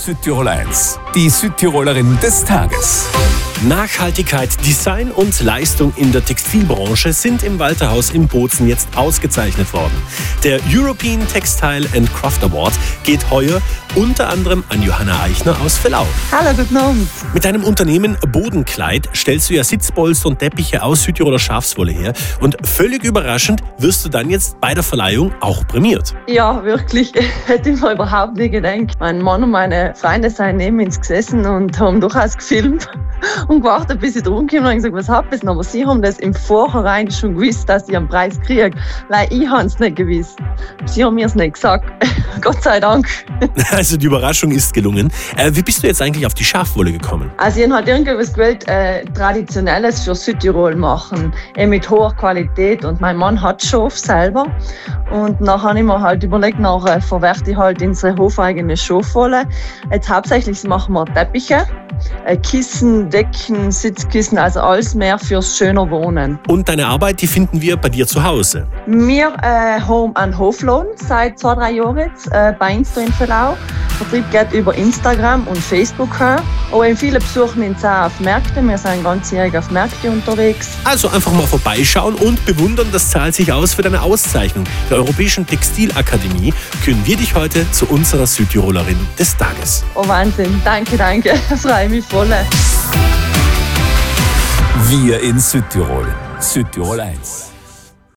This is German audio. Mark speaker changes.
Speaker 1: Südtirol 1, die Südtirolerin des Tages.
Speaker 2: Nachhaltigkeit, Design und Leistung in der Textilbranche sind im Walterhaus in Bozen jetzt ausgezeichnet worden. Der European Textile and Craft Award geht heuer unter anderem an Johanna Eichner aus Vellau.
Speaker 3: Hallo, guten Abend.
Speaker 2: Mit deinem Unternehmen Bodenkleid stellst du ja Sitzpolster und Teppiche aus Südtiroler Schafswolle her und völlig überraschend wirst du dann jetzt bei der Verleihung auch prämiert.
Speaker 3: Ja, wirklich. Hätte ich mir überhaupt nicht gedacht. Mein Mann und meine Freunde sind neben uns gesessen und haben durchaus gefilmt und gewartet, bis ich drum komme und gesagt, was habt ihr denn? Aber sie haben das im Vorhinein schon gewusst, dass ich einen Preis kriege, weil ich habe es nicht gewusst. Sie haben mir es nicht gesagt. Gott sei Dank.
Speaker 2: Also die Überraschung ist gelungen. Wie bist du jetzt eigentlich auf die Schafwolle gekommen?
Speaker 3: Also ich habe halt irgendwas gewählt, Traditionelles für Südtirol machen, mit hoher Qualität. Und mein Mann hat Schaf selber. Und nachher habe ich mir halt überlegt, verwerte ich halt unsere hofeigene Schafwolle. Jetzt hauptsächlich machen wir Teppiche, Kissen, Decken, Sitzkissen, also alles mehr fürs schöne Wohnen.
Speaker 2: Und deine Arbeit, die finden wir bei dir zu Hause?
Speaker 3: Wir haben einen Hoflohn seit 2-3 Jahren jetzt, bei uns in Vellau. Der Vertrieb geht über Instagram und Facebook her. Aber viele besuchen uns auch auf Märkte. Wir sind ganzjährig auf Märkte unterwegs.
Speaker 2: Also einfach mal vorbeischauen und bewundern, das zahlt sich aus für deine Auszeichnung der Europäischen Textilakademie. Küren wir dich heute zu unserer Südtirolerin des Tages.
Speaker 3: Oh Wahnsinn, danke, freue mich voll.
Speaker 1: Wir in Südtirol, Südtirol 1.